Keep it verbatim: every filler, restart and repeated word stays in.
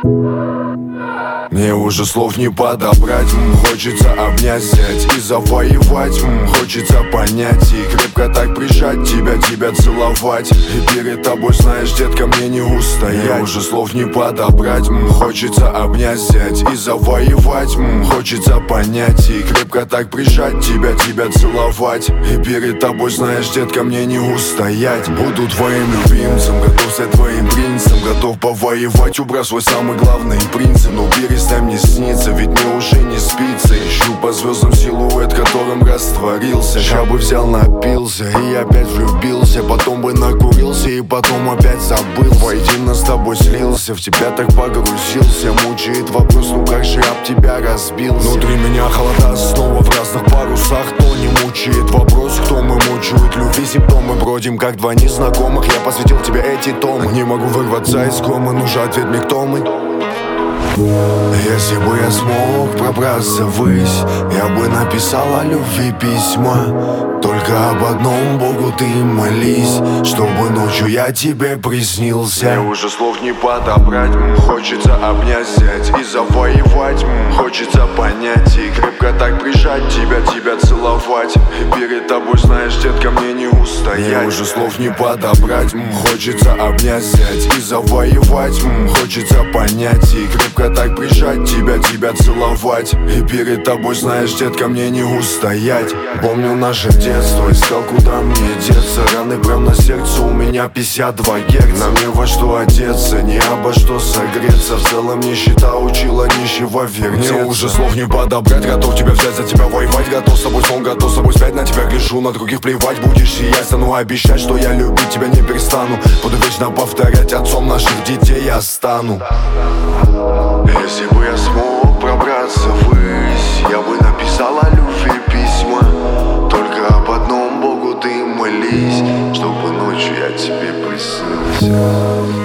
Мне уже слов не подобрать, м, хочется обнять, взять и завоевать, м, хочется понять и крепко так прижать тебя, тебя целовать. И перед тобой, знаешь, детка, мне не устоять. Мне уже слов не подобрать, м, хочется обнять, взять и завоевать, м, хочется понять и крепко так прижать тебя, тебя целовать. И перед тобой, знаешь, детка, мне не устоять. Буду твоим любимцем, готов стать твоим принцем, готов повоевать, убрав свой самый главный принцип. Но перестань мне снится, ведь мне уже не спится. Ищу по звездам силуэт, которым растворился. Я бы взял, напился и опять влюбился. Потом бы накурился и потом опять забыл. Воедино с тобой слился, в тебя так погрузился. Мучает вопрос, ну как же об тебя разбился. Внутри меня холода снова в разных парусах. То не мучает вопрос, кто мы, мучают любви симптомы. Бродим как два незнакомых, я посвятил тебе эти томы. Не могу вырваться из комы, нужен ответ мне, кто мы. Если бы я смог пробраться ввысь, я бы написал о любви письма. Только об одном Богу ты молись, чтобы ночью я тебе приснился. Мне уже слов не подобрать, м, хочется обнять, взять и завоевать, м, хочется понять и крепко так прижать тебя, тебя целовать. И перед тобой, знаешь, детка, мне не устоять. Мне уже слов не подобрать, м, хочется обнять, взять и завоевать, м, хочется понять и крепко так прижать тебя, тебя целовать. И перед тобой, знаешь, детка, мне не устоять. Помню наше детство, искал, куда мне деться. Раны прям на сердце, у меня пятьдесят два герца. Нам не во что одеться, не обо что согреться. В целом нищета учила нищего вертеться. Мне уже слов не подобрать, готов тебя взять, за тебя воевать. Готов с собой сон, готов с собой спять, на тебя гляжу, на других плевать. Будешь сиять, стану обещать, что я любить тебя не перестану. Буду вечно повторять, отцом наших детей я стану. Если бы я смог пробраться ввысь, я бы написал о любви письма. Только об одном Богу ты молись, чтобы ночью я тебе приснился.